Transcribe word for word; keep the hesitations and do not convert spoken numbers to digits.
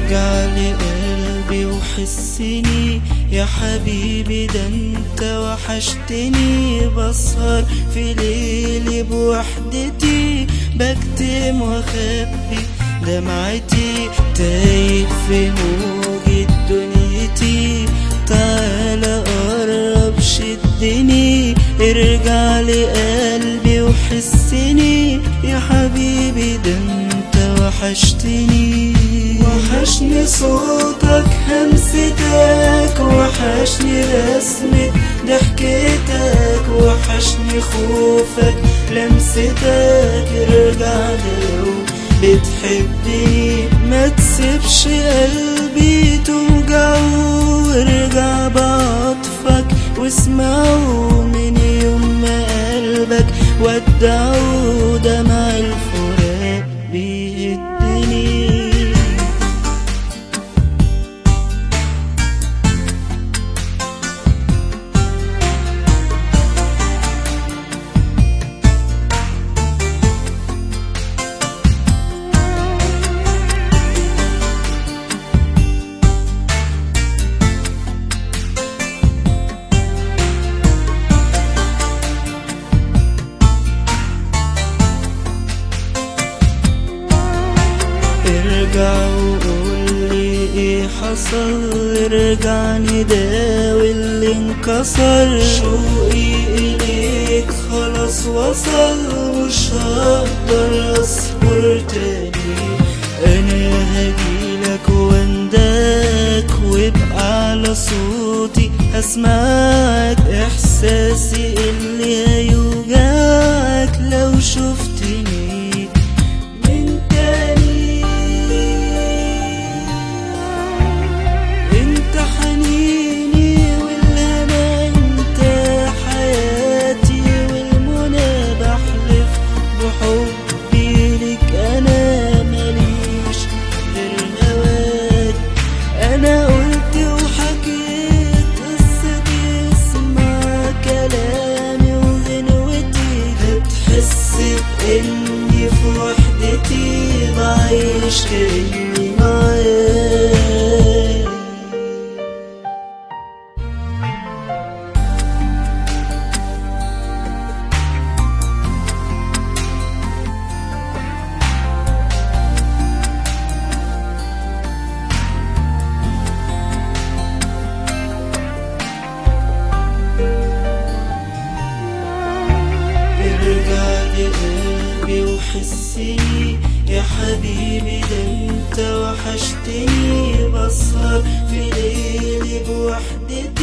ارجع لقلبي وحسني يا حبيبي، ده انت وحشتني. بسهر في ليلي بوحدتي، بكتم واخبي دمعتي، تايه في موجة دنيتي. تعالى قرب شدني، ارجع لقلبي وحسني يا حبيبي، ده انت وحشتني. وحشني صوتك همستك، وحشني رسمة ضحكتك، وحشني خوفك لمستك. ارجع لو بتحبني، ما تسيبش قلبي توجعه، وارجع بعطفك واسمعه. من يوم ما قلبك ودعه، دمع الفراق بيهدني. ارجع وقولي ايه حصل، ارجع نداوي اللي انكسر. شوقي اليك خلاص وصل، مش هقدر اصبر تاني. انا هجيلك وانداك، وابقى على صوتي هسمعك. احساسي اللي هيوجعك لو شفتني إني في وحدتي بعيش كأني معاك. قلبي وحسني يا حبيبي، ده انت وحشتني. بسهر في ليلي بوحدتي،